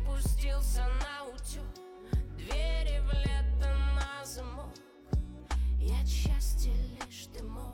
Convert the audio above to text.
пустился на утёк, двери в лето на замок. И от счастья лишь ты мог